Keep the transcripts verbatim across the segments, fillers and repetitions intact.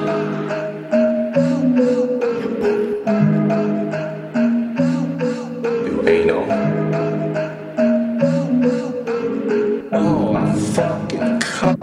Do anal. Oh, I'm fucking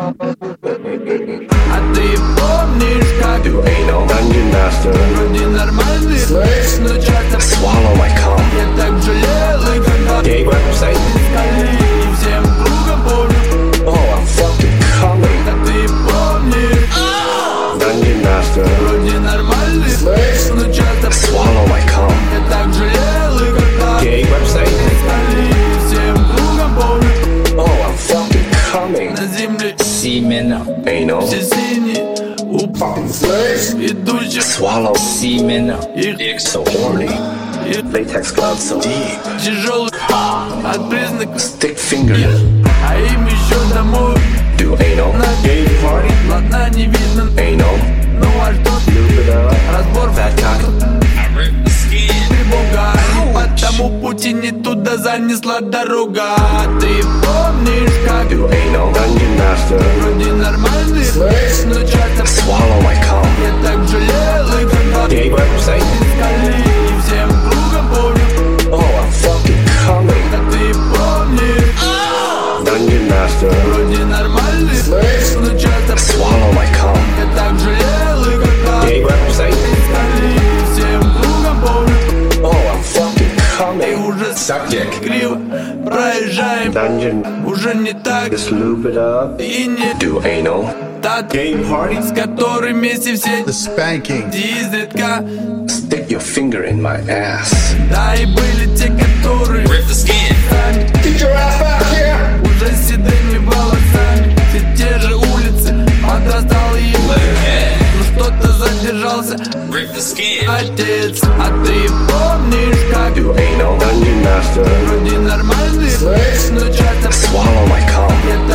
coming. А ты помнишь, как Do anal. Dungeon master. вроде нормальный секс, но часто Swallow my cum. я так жалел, и когда Gay website. искали, и всем кругом помню. Oh, I'm fucking coming. А ты помнишь, Dungeon master. вроде нормальный секс, но часто Swallow my cum. я так жалел, и когда Gay website. искали, и всем кругом помню. Oh, I'm fucking coming. На земле Semen, Anal. все синие, упал идущих Swallow. semen, их dick So horny. и Latex gloves so deep. тяжелых от признаков, Stick finger. а им еще домой. Do anal. На Gay party. ладно не видно, Anal. ну а что Lube it up. разбор Fat cock. I rip the skin. тревога, и по тому пути не туда занесла дорога. Ты помнишь, как Do anal. Dungeon master. вроде нормальный секс, но часто Swallow my cum. я так жалел, и когда Gay website. искали, и всем кругом помню. Oh, I'm fucking coming. А ты помнишь, Dungeon master. вроде нормальный секс, но часто Swallow my cum. я так жалел, и когда Gay website. искали, и всем кругом помню. Oh, I'm fucking И coming. уже Suck dick. криво проезжаем, Dungeon. уже не так Just lube it up. и не Do anal. тот, Gay party. с которым вместе все The spanking. изредка. Stick your finger in my ass. Да и были те, которые Rip the skin. сами Get your ass back here. уже с седыми волосами. Все те же улицы, подрастал и ну что-то задержался Rip the skin. отец. А ты помнишь, как Do anal. Dungeon master. вроде нормальный секс, но часто Swallow my cum. я